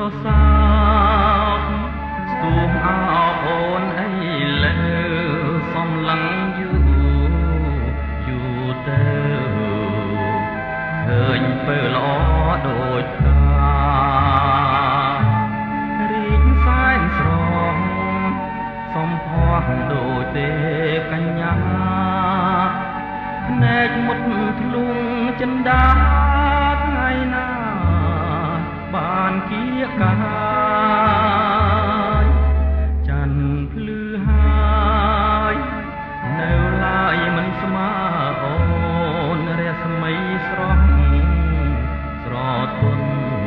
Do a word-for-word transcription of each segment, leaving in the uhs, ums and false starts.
សោកស្ទុះអោអូនអីលើសំឡឹងយូរយូរទៅឃើញពេលល្អដូចការីកសែនស្រងសំផស្សដូចទេពកញ្ញាភ្នែកមុតធ្លុងចិន្តាថ្ងៃណាបានគៀកកាយច័ន្ទភ្លឺហើយនៅឡើយមិនស្មើអូនរស្មីស្រស់ស្រទន់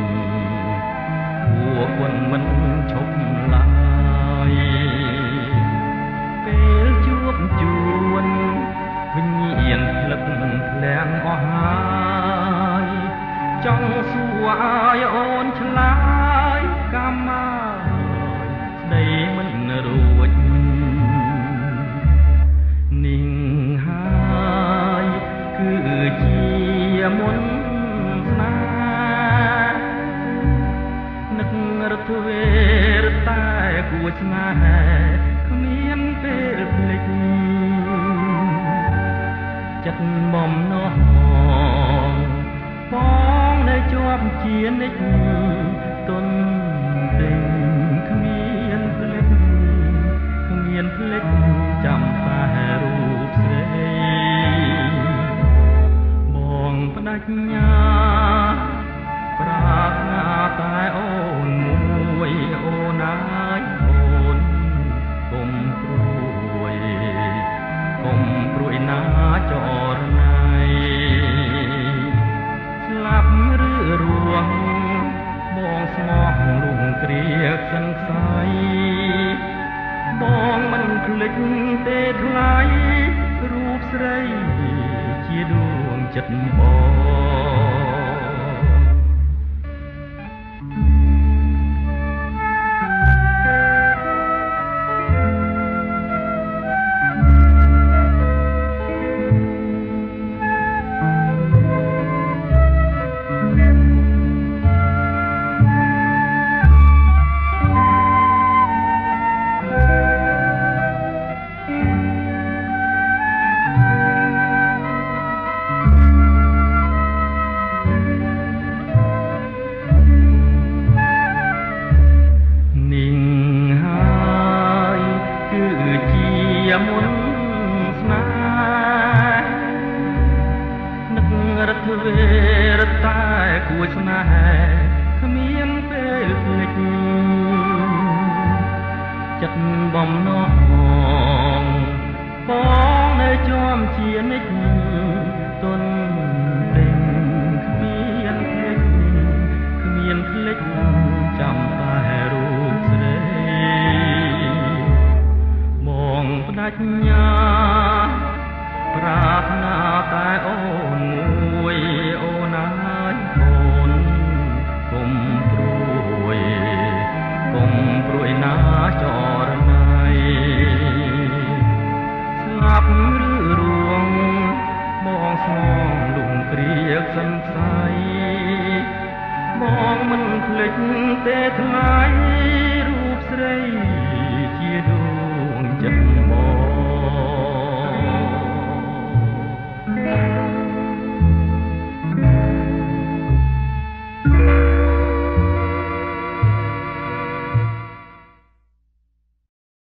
ពួកគុណមិនឈប់ឡើយពេលជួបជួនវិញ្ញាណភ្លឹកភ្លាំងអស់ហើយចង់សួរឲ្យអូនឆ្លើយកម្មមកស្ដីមិនរួចนิ่งហើយគឺជាមុនស្នេហ៍នឹករត់វេរតែគួរស្នេហ៍គ្មានពេលភ្លេចចិត្តបំណងបងនៅជាប់ជានិច្ចទុនទិញគ្មានភ្លេចគ្មានភ្លេចចាំតែរូបស្រីបងបដិញ្ញាប្រាថ្នាតែអូនមួយអូនណាយអូនកុំព្រួយកុំព្រួយណាចរណៃស្លាប់ឬរស់បងស្មោះលងគ្រាសង្ស័យបងមិនភ្លេចទេថ្លៃរូបស្រីជាដួងចិត្តបងមុនស្នេហ៍នឹករត់វេរតែគួរស្នេហ៍គ្មានពេលភ្លេចចិត្តបំណងបងនៅជាប់ជានិច្ចទុនទិញគ្មានភ្លេចគ្មានភ្លេចចាំតែរូបស្រីបដិញ្ញាប្រាថ្នាតែអូនមួយអូនណាយអូនកុំព្រួយកុំព្រួយណាចរណៃស្លាប់ឬរួងបងស្មងលំគ្រាសង្ស័យបងមិនភ្លេចទេថ្លៃរូបស្រីជាដួងចិត្តបង